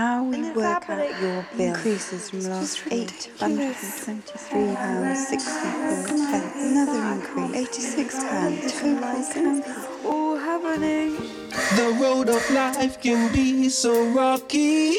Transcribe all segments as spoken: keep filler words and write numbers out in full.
How we work out your bill increases from last eight hundred twenty-three pounds sixty-four pence. Another increase, eighty-six pounds. Total council all happening. The road of life can be so rocky.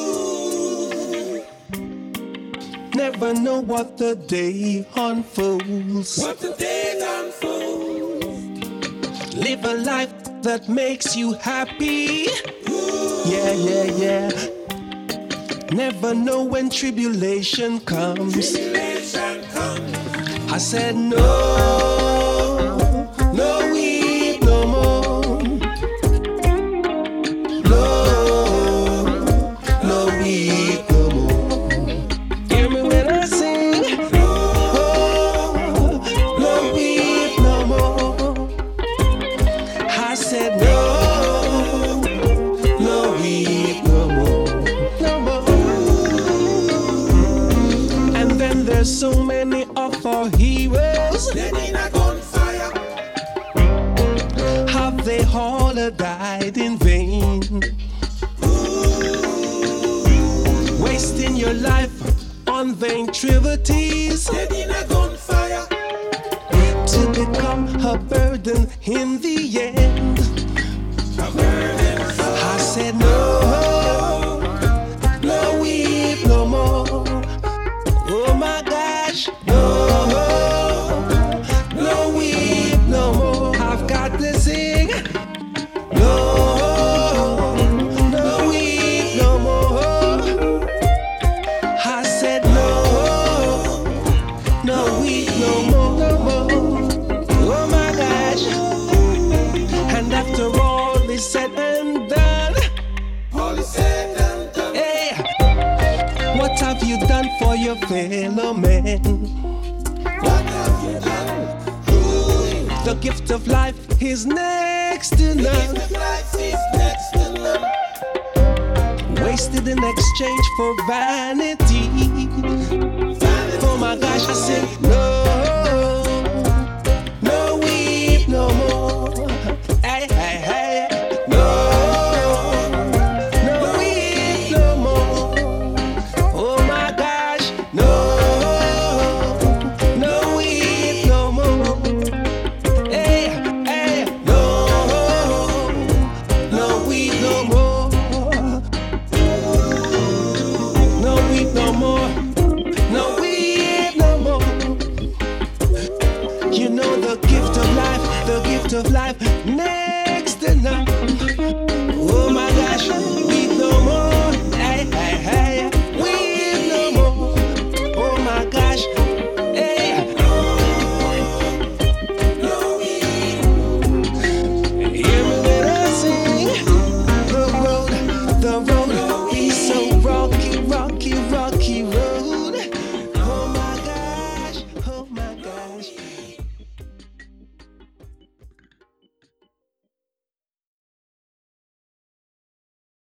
Never know what the day unfolds. What the day unfolds. Live a life that makes you happy. Yeah, yeah, yeah. Never know when tribulation comes. Tribulation comes. I said no, no weep no more. No, no weep no more. Hear me when I sing. No, no weep no more. I said no. There's so many of our heroes. Dead in a gunfire. Have they all died in vain? Ooh. Wasting your life on vain trivialities. Dead in a gunfire. To become a burden in the end. A burden. I said no, no weep no more. Oh my gosh, no, no weep no more. I've got to sing. No, no weep no more. I said no, no weep no more, no more. Oh my gosh. And after all is said and done, all is said and done. Hey, what have you done for your fellow man? What have you done? Ooh. The gift of life is next to none. The gift of life is next to none. Wasted in exchange for vanity. Vanity. Oh my gosh, I said no, no weep no more. Hey, hey, hey, no, no weep no more. Oh my gosh, no, no weep no more. Hey, hey, no, no weep no more. No weep no more. No weep no more. You know the gift of life, the gift of life